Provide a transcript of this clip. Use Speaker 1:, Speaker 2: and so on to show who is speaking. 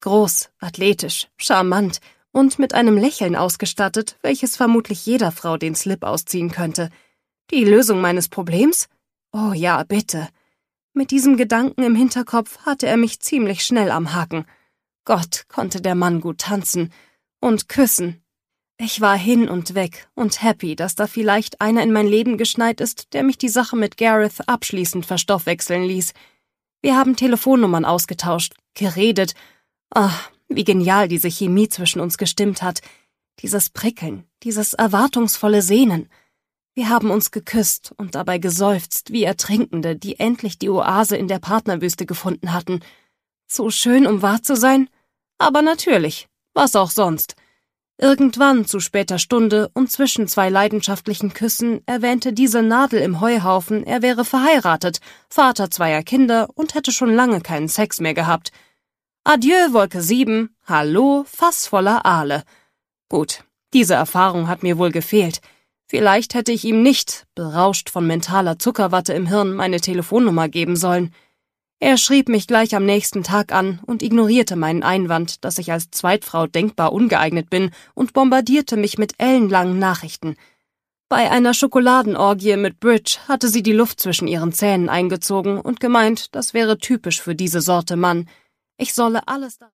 Speaker 1: Groß, athletisch, charmant und mit einem Lächeln ausgestattet, welches vermutlich jeder Frau den Slip ausziehen könnte. Die Lösung meines Problems? Oh ja, bitte. Mit diesem Gedanken im Hinterkopf hatte er mich ziemlich schnell am Haken. Gott, konnte der Mann gut tanzen und küssen. Ich war hin und weg und happy, dass da vielleicht einer in mein Leben geschneit ist, der mich die Sache mit Gareth abschließend verstoffwechseln ließ. Wir haben Telefonnummern ausgetauscht, geredet. Ach, wie genial diese Chemie zwischen uns gestimmt hat. Dieses Prickeln, dieses erwartungsvolle Sehnen. Wir haben uns geküsst und dabei geseufzt, wie Ertrinkende, die endlich die Oase in der Partnerwüste gefunden hatten. So schön, um wahr zu sein? Aber natürlich, was auch sonst. Irgendwann, zu später Stunde und zwischen zwei leidenschaftlichen Küssen, erwähnte diese Nadel im Heuhaufen, er wäre verheiratet, Vater 2 Kinder und hätte schon lange keinen Sex mehr gehabt. Adieu, Wolke 7, hallo, Fass voller Aale. Gut, diese Erfahrung hat mir wohl gefehlt. Vielleicht hätte ich ihm nicht, berauscht von mentaler Zuckerwatte im Hirn, meine Telefonnummer geben sollen. Er schrieb mich gleich am nächsten Tag an und ignorierte meinen Einwand, dass ich als Zweitfrau denkbar ungeeignet bin, und bombardierte mich mit ellenlangen Nachrichten. Bei einer Schokoladenorgie mit Bridge hatte sie die Luft zwischen ihren Zähnen eingezogen und gemeint, das wäre typisch für diese Sorte Mann. Ich solle alles